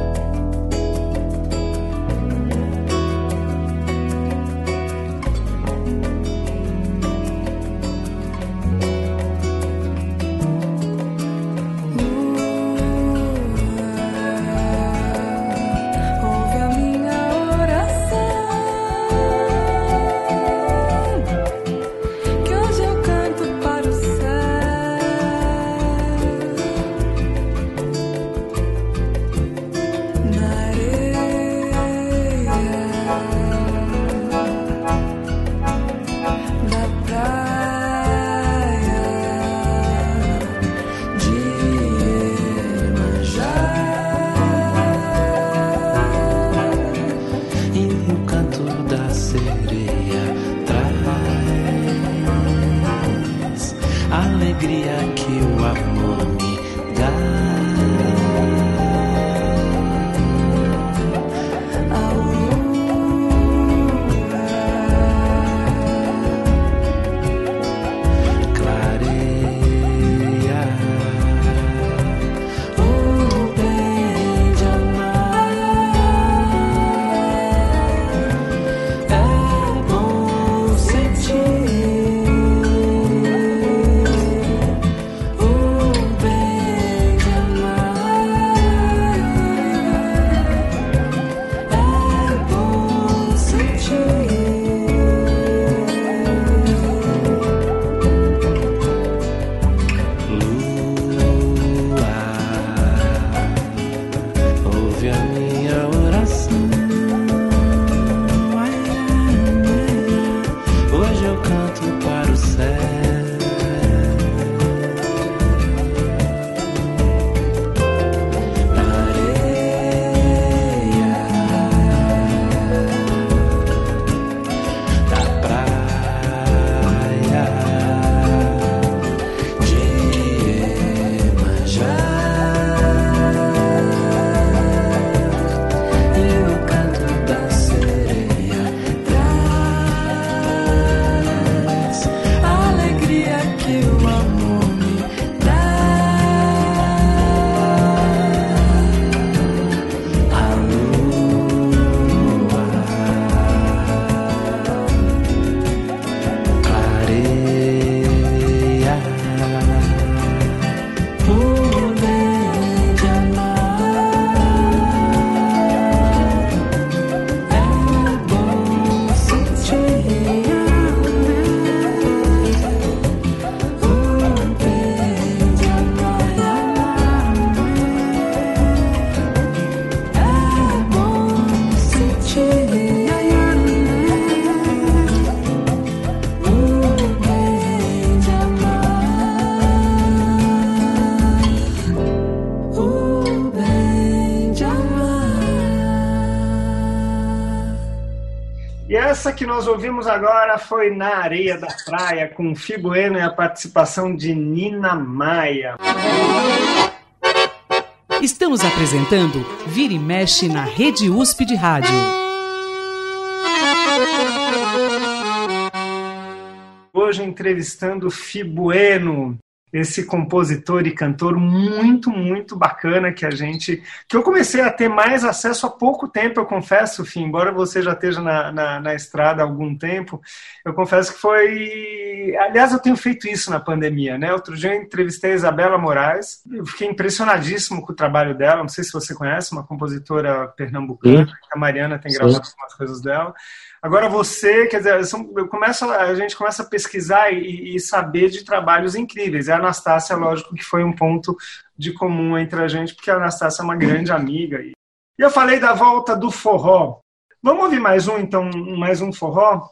Essa que nós ouvimos agora foi Na Areia da Praia, com Fi Bueno e a participação de Nina Maia. Estamos apresentando Vira e Mexe na Rede USP de Rádio. Hoje entrevistando Fi Bueno, esse compositor e cantor muito, muito bacana que eu comecei a ter mais acesso há pouco tempo, eu confesso, Fi, embora você já esteja na estrada há algum tempo, eu confesso que foi... Aliás, eu tenho feito isso na pandemia, né? Outro dia eu entrevistei a Isabela Moraes, eu fiquei impressionadíssimo com o trabalho dela, não sei se você conhece, uma compositora pernambucana, a Mariana tem gravado algumas coisas dela. Agora você, quer dizer, a gente começa a pesquisar e saber de trabalhos incríveis. E a Anastácia, lógico que foi um ponto de comum entre a gente, porque a Anastácia é uma grande amiga. E eu falei da volta do forró. Vamos ouvir mais um, então, mais um forró?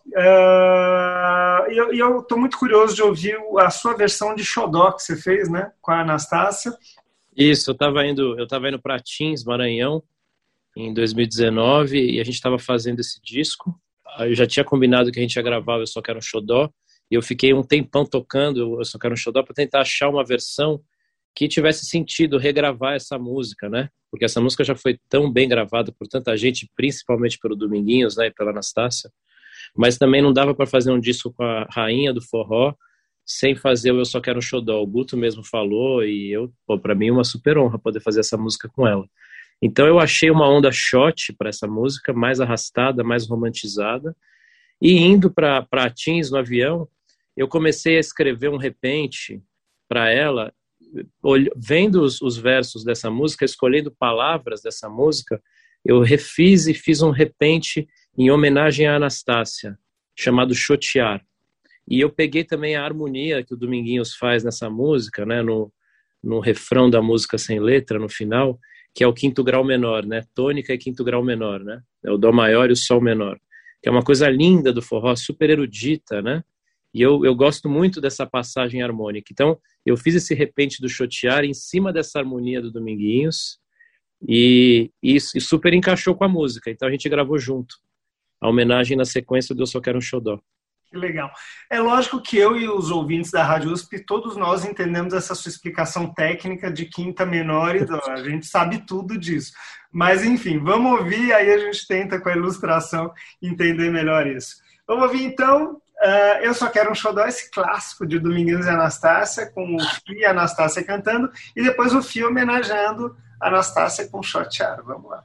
Eu estou muito curioso de ouvir a sua versão de Xodó que você fez, né, com a Anastácia. Isso, eu estava indo para Tins, Maranhão, em 2019, e a gente estava fazendo esse disco. Eu já tinha combinado que a gente ia gravar Eu Só Quero um Xodó, e eu fiquei um tempão tocando Eu Só Quero um Xodó para tentar achar uma versão que tivesse sentido regravar essa música, né? Porque essa música já foi tão bem gravada por tanta gente, principalmente pelo Dominguinhos, né, e pela Anastácia, mas também não dava para fazer um disco com a rainha do forró sem fazer o Eu Só Quero um Xodó. O Guto mesmo falou, e para mim é uma super honra poder fazer essa música com ela. Então eu achei uma onda shot para essa música, mais arrastada, mais romantizada, e indo para Tins no avião, eu comecei a escrever um repente para ela, vendo os versos dessa música, escolhendo palavras dessa música, eu refiz e fiz um repente em homenagem à Anastácia, chamado Chotear. E eu peguei também a harmonia que o Dominguinhos faz nessa música, né, no refrão da música sem letra, no final, que é o quinto grau menor, né, tônica e quinto grau menor, né, é o dó maior e o sol menor, que é uma coisa linda do forró, super erudita, né, e eu gosto muito dessa passagem harmônica. Então, eu fiz esse repente do Chotear em cima dessa harmonia do Dominguinhos e super encaixou com a música. Então, a gente gravou junto a homenagem na sequência do Eu Só Quero um Xodó. Que legal. É lógico que eu e os ouvintes da Rádio USP, todos nós entendemos essa sua explicação técnica de quinta menor e dó. A gente sabe tudo disso. Mas, enfim, vamos ouvir, aí a gente tenta, com a ilustração, entender melhor isso. Vamos ouvir, então, Eu Só Quero um Xodó, esse clássico de Dominguinhos e Anastácia, com o Fih e a Anastácia cantando, e depois o Fih homenageando a Anastácia com Chotear. Vamos lá.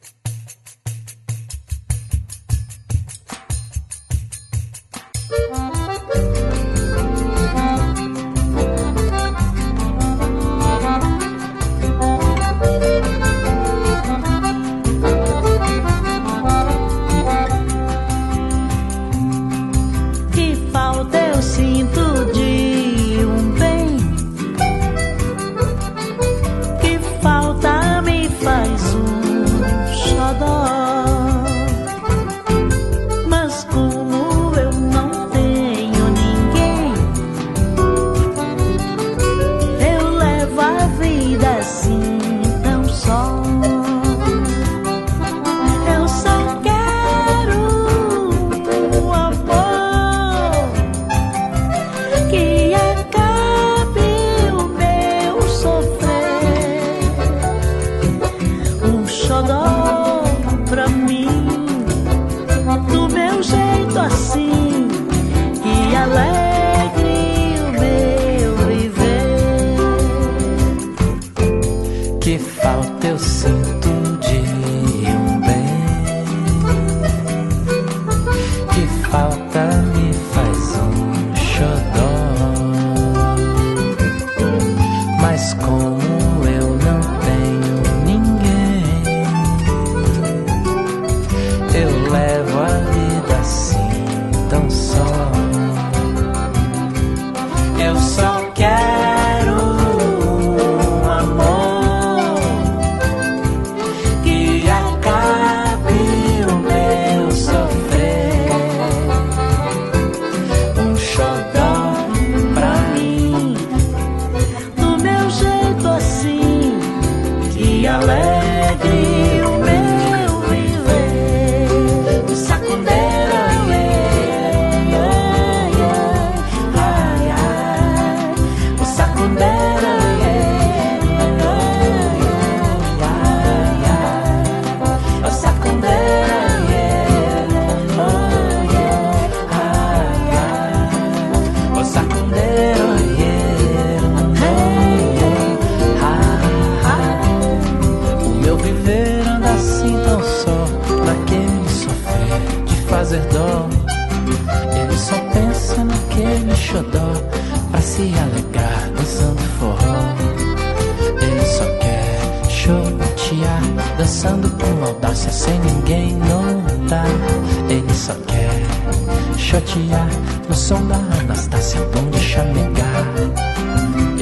Dançando com audácia sem ninguém notar. Ele só quer chotear no som da Anastácia, bom de chamegar.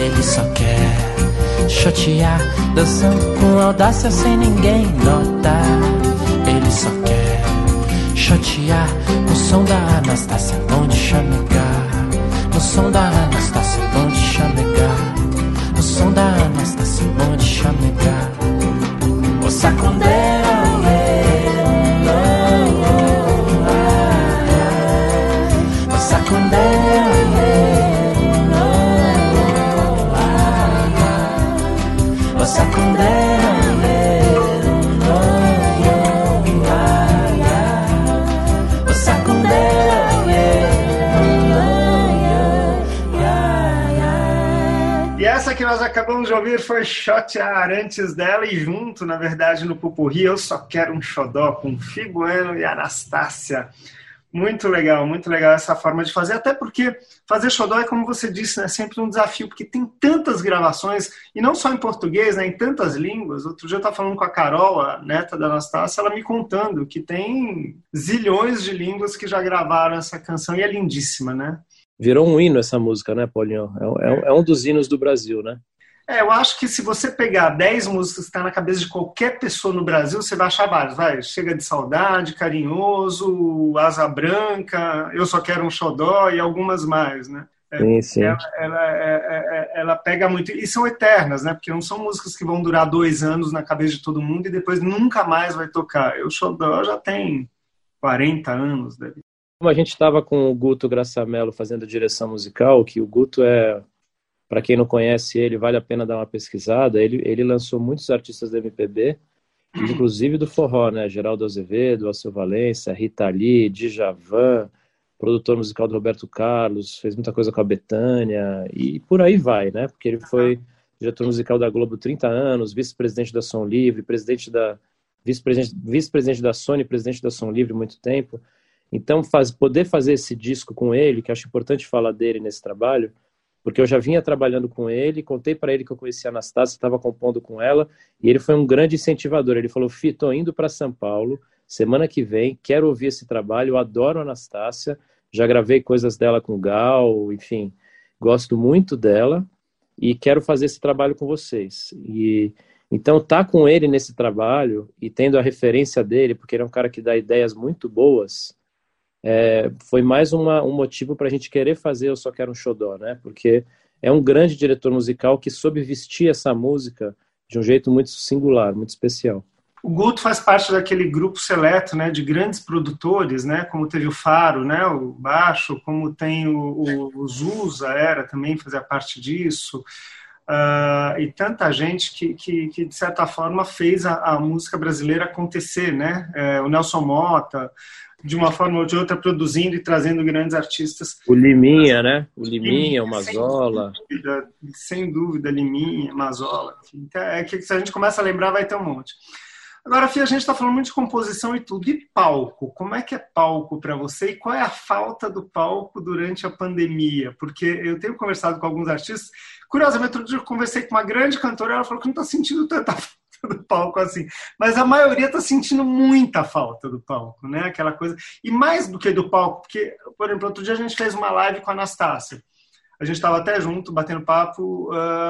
Ele só quer chotear, dançando com audácia sem ninguém notar. Ele só quer chotear no som da Anastácia, bom de chamegar. No som da Anastácia, bom de chamegar. No som da Anastácia, bom de chamegar. O sacundera, o sacundera, o sacundera. Essa que nós acabamos de ouvir foi Chotear, antes dela e junto, na verdade, no Pupurri, Eu Só Quero um Xodó, com Fi Bueno e Anastácia. Muito legal essa forma de fazer, até porque fazer xodó é, como você disse, né, sempre um desafio, porque tem tantas gravações, e não só em português, né, em tantas línguas. Outro dia eu estava falando com a Carol, a neta da Anastácia, ela me contando que tem zilhões de línguas que já gravaram essa canção, e é lindíssima, né? Virou um hino essa música, né, Paulinho? É um dos hinos do Brasil, né? Eu acho que se você pegar 10 músicas que estão na cabeça de qualquer pessoa no Brasil, você vai achar vários. Vai, Chega de Saudade, Carinhoso, Asa Branca, Eu Só Quero um Xodó e algumas mais, né? Sim. Ela pega muito. E são eternas, né? Porque não são músicas que vão durar 2 anos na cabeça de todo mundo e depois nunca mais vai tocar. O Xodó já tem 40 anos, deve. Como a gente estava com o Guto Graçamelo fazendo a direção musical, que o Guto para quem não conhece ele, vale a pena dar uma pesquisada, ele lançou muitos artistas do MPB, inclusive do forró, né? Geraldo Azevedo, Alceu Valença, Rita Lee, Djavan, produtor musical do Roberto Carlos, fez muita coisa com a Bethânia, e por aí vai, né? Porque ele foi diretor musical da Globo 30 anos, vice-presidente da Som Livre, vice-presidente da Sony, presidente da Som Livre muito tempo. Então, poder fazer esse disco com ele, que acho importante falar dele nesse trabalho, porque eu já vinha trabalhando com ele, contei para ele que eu conhecia a Anastácia, estava compondo com ela, e ele foi um grande incentivador. Ele falou: Fih, tô indo para São Paulo, semana que vem, quero ouvir esse trabalho, eu adoro a Anastácia, já gravei coisas dela com o Gal, enfim, gosto muito dela, e quero fazer esse trabalho com vocês. Então, tá com ele nesse trabalho, e tendo a referência dele, porque ele é um cara que dá ideias muito boas, foi mais um motivo para a gente querer fazer Eu Só Quero um Xodó, né? Porque é um grande diretor musical que soube vestir essa música de um jeito muito singular, muito especial. O Guto faz parte daquele grupo seleto, né, de grandes produtores, né, como teve o Faro, né, o baixo, como tem o Zusa, também fazia parte disso, e tanta gente que de certa forma fez a música brasileira acontecer, né? O Nelson Motta, de uma forma ou de outra, produzindo e trazendo grandes artistas. O Liminha, né? O Liminha, o Mazola. Sem dúvida, Liminha, Mazola. Então, que se a gente começa a lembrar, vai ter um monte. Agora, Fih, a gente está falando muito de composição e tudo. E palco? Como é que é palco para você? E qual é a falta do palco durante a pandemia? Porque eu tenho conversado com alguns artistas. Curiosamente, outro dia eu conversei com uma grande cantora, ela falou que não está sentindo tanta falta do palco assim, mas a maioria está sentindo muita falta do palco, né? Aquela coisa, e mais do que do palco, porque, por exemplo, outro dia a gente fez uma live com a Anastácia, a gente estava até junto, batendo papo,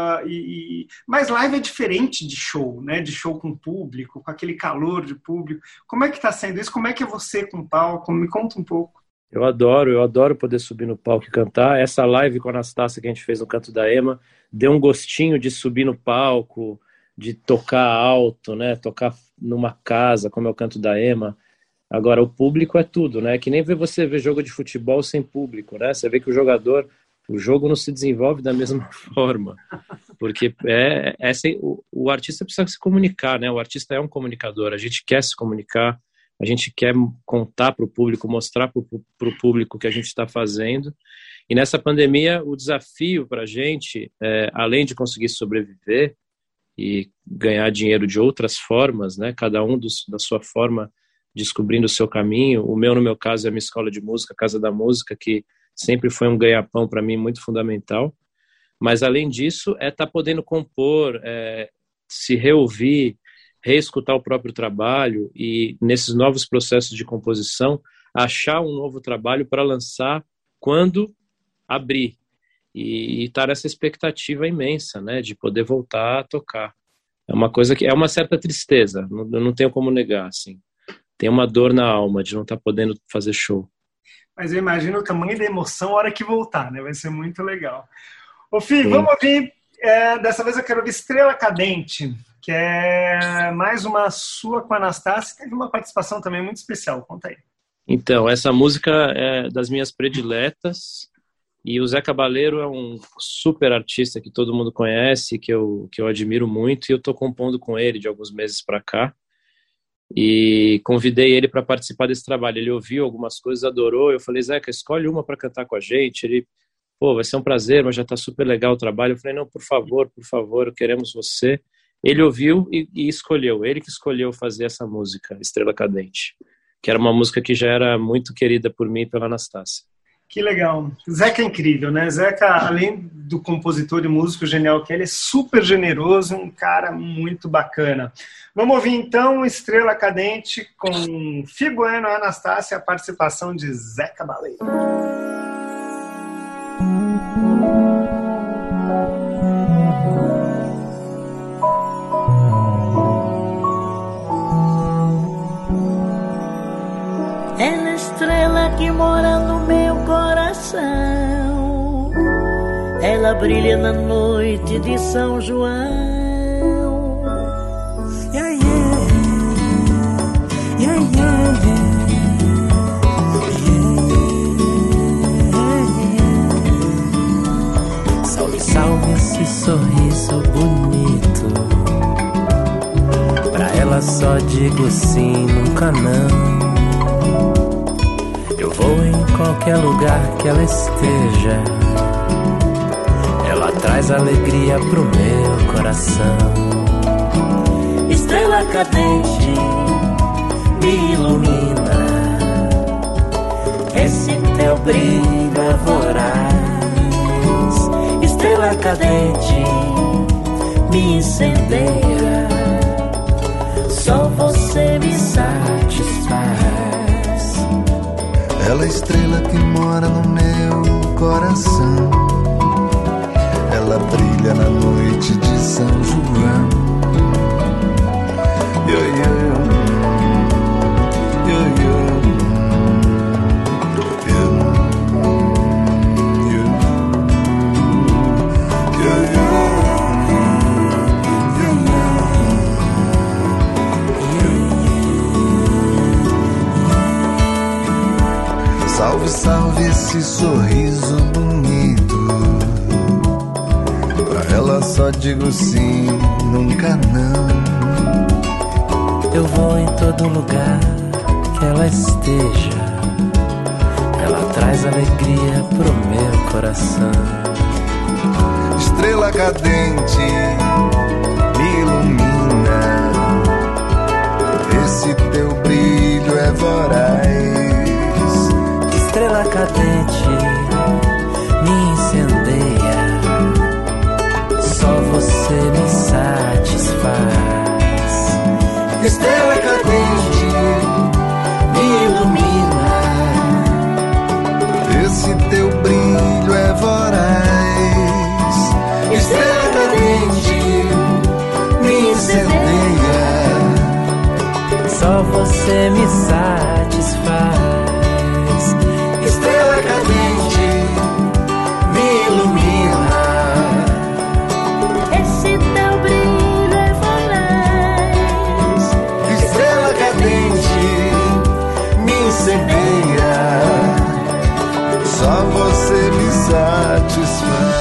mas live é diferente de show, né? De show com público, com aquele calor de público. Como é que está sendo isso? Como é que é você com o palco? Me conta um pouco. Eu adoro poder subir no palco e cantar. Essa live com a Anastácia que a gente fez no Canto da Ema deu um gostinho de subir no palco, de tocar alto, né? Tocar numa casa, como é o Canto da Ema. Agora, o público é tudo, né? Que nem você ver jogo de futebol sem público, né? Você vê que o jogo não se desenvolve da mesma forma, porque o artista precisa se comunicar, né? O artista é um comunicador, a gente quer se comunicar, a gente quer contar para o público, mostrar para o público o que a gente está fazendo. E nessa pandemia, o desafio para a gente, além de conseguir sobreviver e ganhar dinheiro de outras formas, né? Cada um da sua forma, descobrindo o seu caminho. No meu caso, é a minha escola de música, Casa da Música, que sempre foi um ganha-pão para mim muito fundamental. Mas, além disso, estar podendo compor, se reouvir, reescutar o próprio trabalho e, nesses novos processos de composição, achar um novo trabalho para lançar quando abrir. e estar nessa expectativa imensa, né, de poder voltar a tocar. É uma coisa que é uma certa tristeza, eu não tenho como negar, assim. Tem uma dor na alma de não estar podendo fazer show. Mas eu imagino o tamanho da emoção na hora que voltar, né? Vai ser muito legal. Ô, Fih, vamos ouvir. Dessa vez eu quero ouvir Estrela Cadente, que é mais uma sua com a Anastácia. Teve uma participação também muito especial. Conta aí. Então, essa música é das minhas prediletas. E o Zé Cabaleiro é um super artista que todo mundo conhece, que eu admiro muito. E eu estou compondo com ele de alguns meses para cá. E convidei ele para participar desse trabalho. Ele ouviu algumas coisas, adorou. Eu falei, Zeca, escolhe uma para cantar com a gente. Ele, vai ser um prazer, mas já está super legal o trabalho. Eu falei, não, por favor, queremos você. Ele ouviu e escolheu. Ele que escolheu fazer essa música, Estrela Cadente, que era uma música que já era muito querida por mim e pela Anastácia. Que legal. Zeca é incrível, né? Zeca, além do compositor e músico genial que ele é, super generoso, um cara muito bacana. Vamos ouvir então Estrela Cadente com Fih Bueno e Anastácia, a participação de Zé Cabaleiro. Ela é estrela que mora no meu coração. Ela brilha na noite de São João. Yeah, yeah. Yeah, yeah, yeah. Salve, salve esse sorriso bonito. Pra ela só digo sim, nunca não. Eu vou em qualquer lugar que ela esteja. Ela traz alegria pro meu coração. Estrela cadente, me ilumina. Esse teu brilho é voraz. Estrela cadente, me incendeia. Só você me satisfaz. Ela é estrela que mora no meu coração. Ela brilha na noite de São João. Yeah, yeah. Yeah, yeah. Salve, salve esse sorriso bonito. Pra ela só digo sim, nunca não. Eu vou em todo lugar que ela esteja. Ela traz alegria pro meu coração. Estrela cadente, me ilumina. Esse teu brilho é voraz. Estrela cadente, me incendeia. Só você me satisfaz. Estrela cadente, me ilumina. Esse teu brilho é voraz. Estrela cadente, me incendeia. Só você me satisfaz. Estrela cadente, me ilumina. Esse teu brilho é voraz. Estrela cadente, me incendeia. Só você me satisfaz.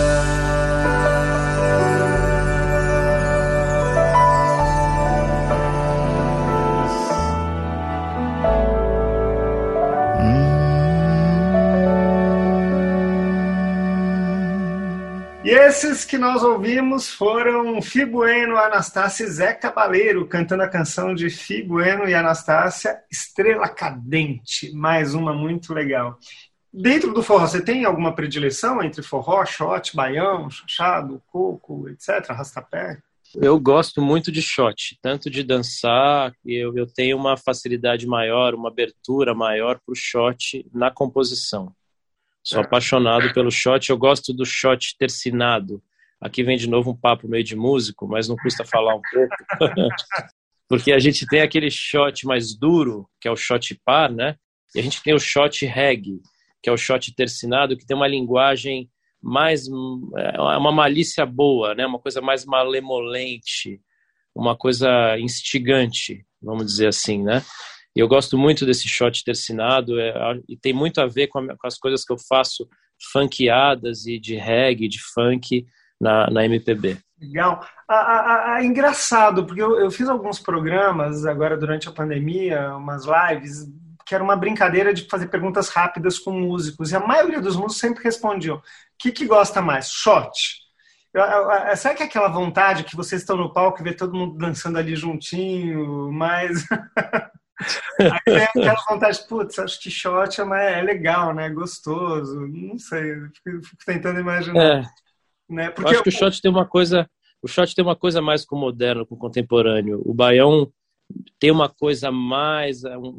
E esses que nós ouvimos foram Fih Bueno, Anastácia e Zé Cabaleiro, cantando a canção de Fih Bueno e Anastácia, Estrela Cadente, mais uma muito legal. Dentro do forró, você tem alguma predileção entre forró, shot, baião, chachado, coco, etc., arrastapé? Eu gosto muito de shot, tanto de dançar, eu tenho uma facilidade maior, uma abertura maior para o shot na composição. Sou apaixonado pelo shot, eu gosto do shot tercinado. Aqui vem de novo um papo meio de músico, mas não custa falar um pouco. Porque a gente tem aquele shot mais duro, que é o shot par, né? E a gente tem o shot reggae, que é o shot tercinado, que tem uma linguagem mais... uma malícia boa, né? Uma coisa mais malemolente, uma coisa instigante, vamos dizer assim, né? E eu gosto muito desse shot tercinado, e tem muito a ver com as coisas que eu faço funkeadas e de reggae, de funk na MPB. Legal. Engraçado, porque eu fiz alguns programas agora durante a pandemia, umas lives, que era uma brincadeira de fazer perguntas rápidas com músicos, e a maioria dos músicos sempre respondiam: o que gosta mais? Shot. Sabe que é aquela vontade que vocês estão no palco e vê todo mundo dançando ali juntinho, mas... Aí tem aquela vontade, putz, acho que shot é legal, né? Gostoso, não sei, fico tentando imaginar. Né? Porque eu acho que o shot tem uma coisa mais com o moderno, com o contemporâneo. O baião tem uma coisa mais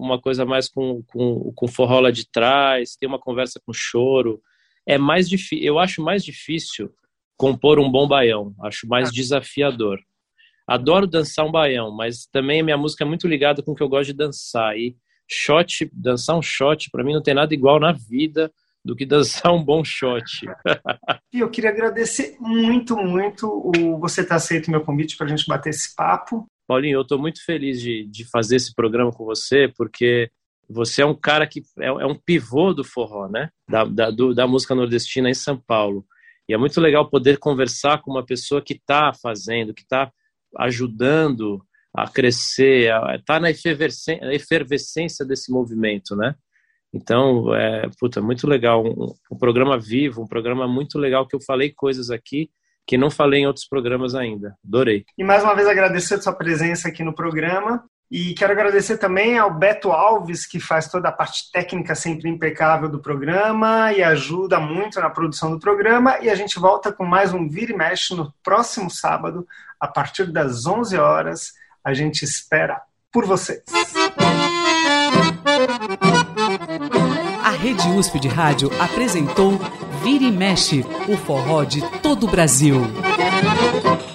com forró lá de trás, tem uma conversa com choro. Eu acho mais difícil compor um bom baião, acho mais desafiador. Adoro dançar um baião, mas também a minha música é muito ligada com o que eu gosto de dançar. E dançar um shot, para mim, não tem nada igual na vida do que dançar um bom shot. E eu queria agradecer muito você ter aceito o meu convite para a gente bater esse papo. Paulinho, eu estou muito feliz de fazer esse programa com você, porque você é um cara que é um pivô do forró, né? Da música nordestina em São Paulo. E é muito legal poder conversar com uma pessoa que está fazendo, que está ajudando a crescer, está na efervescência desse movimento, né? Então, muito legal, um programa vivo, um programa muito legal, que eu falei coisas aqui que não falei em outros programas ainda. Adorei. E mais uma vez agradecer a sua presença aqui no programa, e quero agradecer também ao Beto Alves, que faz toda a parte técnica sempre impecável do programa e ajuda muito na produção do programa, e a gente volta com mais um Vira e Mexe no próximo sábado, a partir das 11 horas. A gente espera por vocês. A Rede USP de Rádio apresentou Vira e Mexe, o forró de todo o Brasil.